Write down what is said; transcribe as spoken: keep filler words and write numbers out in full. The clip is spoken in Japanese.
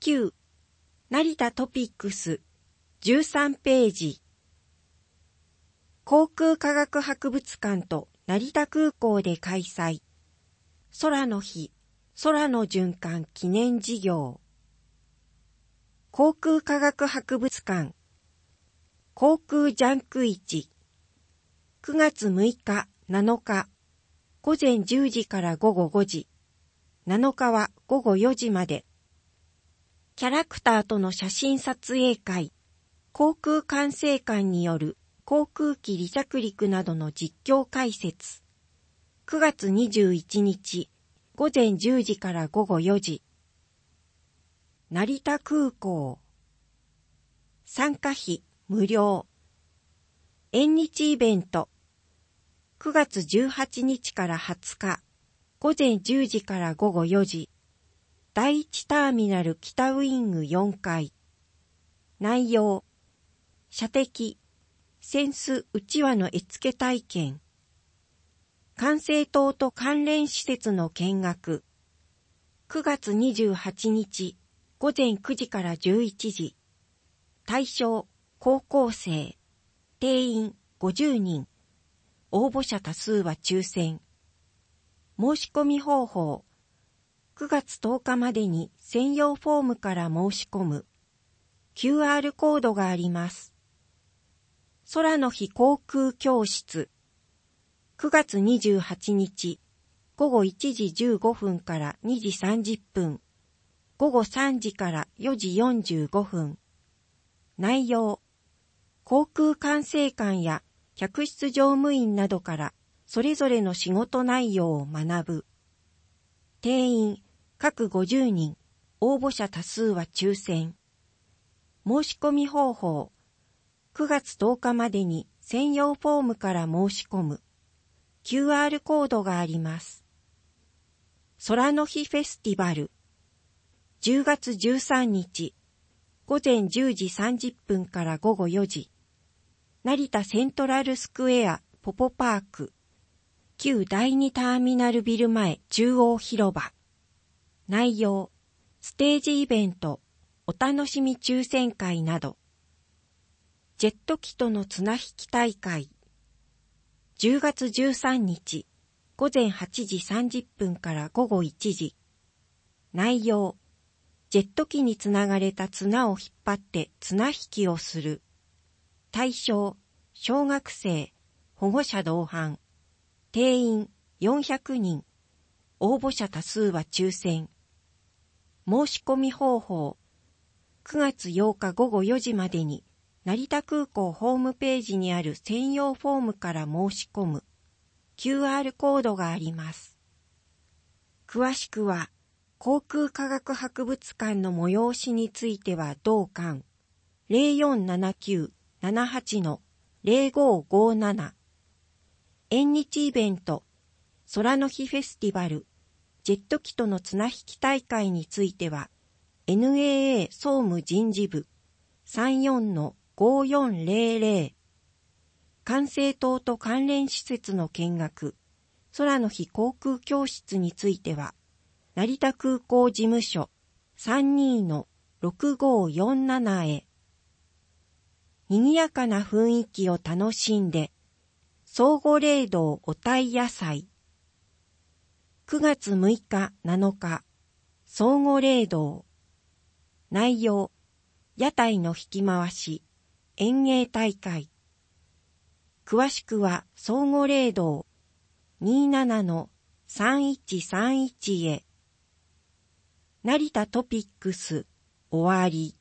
きゅう、成田トピックス、じゅうさんページ。航空科学博物館と成田空港で開催。空の日、空の循環記念事業。航空科学博物館。航空ジャンク市。くがつむいか、なのか、午前じゅうじから午後ごじ。なのかは午後よじまで。キャラクターとの写真撮影会。航空管制官による航空機離着陸などの実況解説。くがつにじゅういちにち、午前じゅうじから午後よじ。成田空港。参加費無料。縁日イベント。くがつじゅうはちにちからはつか、午前じゅうじから午後よじ。第一ターミナル北ウイングよんかい。内容。射的、潜水うちわの絵付け体験。管制塔と関連施設の見学。くがつにじゅうはちにち、午前くじからじゅういちじ。対象、高校生。定員、ごじゅうにん。応募者多数は抽選。申し込み方法。くがつとおかまでに専用フォームから申し込む。キューアール コードがあります。空の日航空教室。くがつにじゅうはちにち、ごごいちじじゅうごふんからにじさんじゅっぷん。ごごさんじからよじよんじゅうごふん。内容。航空管制官や客室乗務員などからそれぞれの仕事内容を学ぶ。定員、各ごじゅうにん、応募者多数は抽選。申し込み方法。くがつとおかまでに専用フォームから申し込む。キューアール コードがあります。空の日フェスティバル。じゅうがつじゅうさんにち、午前じゅうじさんじゅっぷんから午後よじ。成田セントラルスクエアポポパーク。旧第二ターミナルビル前中央広場。内容、ステージイベント、お楽しみ抽選会など。ジェット機との綱引き大会。じゅうがつじゅうさんにち、午前はちじさんじゅっぷんから午後いちじ。内容、ジェット機につながれた綱を引っ張って綱引きをする。対象、小学生、保護者同伴。定員、よんひゃくにん。応募者多数は抽選。申し込み方法。くがつようかごごよじまでに、成田空港ホームページにある専用フォームから申し込む。キューアール コードがあります。詳しくは、航空科学博物館の催しについては同館 ゼロよんななきゅう ななはち の ゼロごごなな。縁日イベント、空の日フェスティバル、ジェット機との綱引き大会については、エヌエーエー 総務人事部 さんよんのごよんゼロゼロ。管制塔と関連施設の見学、空の日航空教室については、成田空港事務所 さんにのろくごよんなな へ。賑やかな雰囲気を楽しんで、相互霊道お鯛野菜。くがつむいかなのか、相互霊道。内容、屋台の引き回し、演芸大会。詳しくは相互霊道 にじゅうななのさんいちさんいち へ。成田トピックス終わり。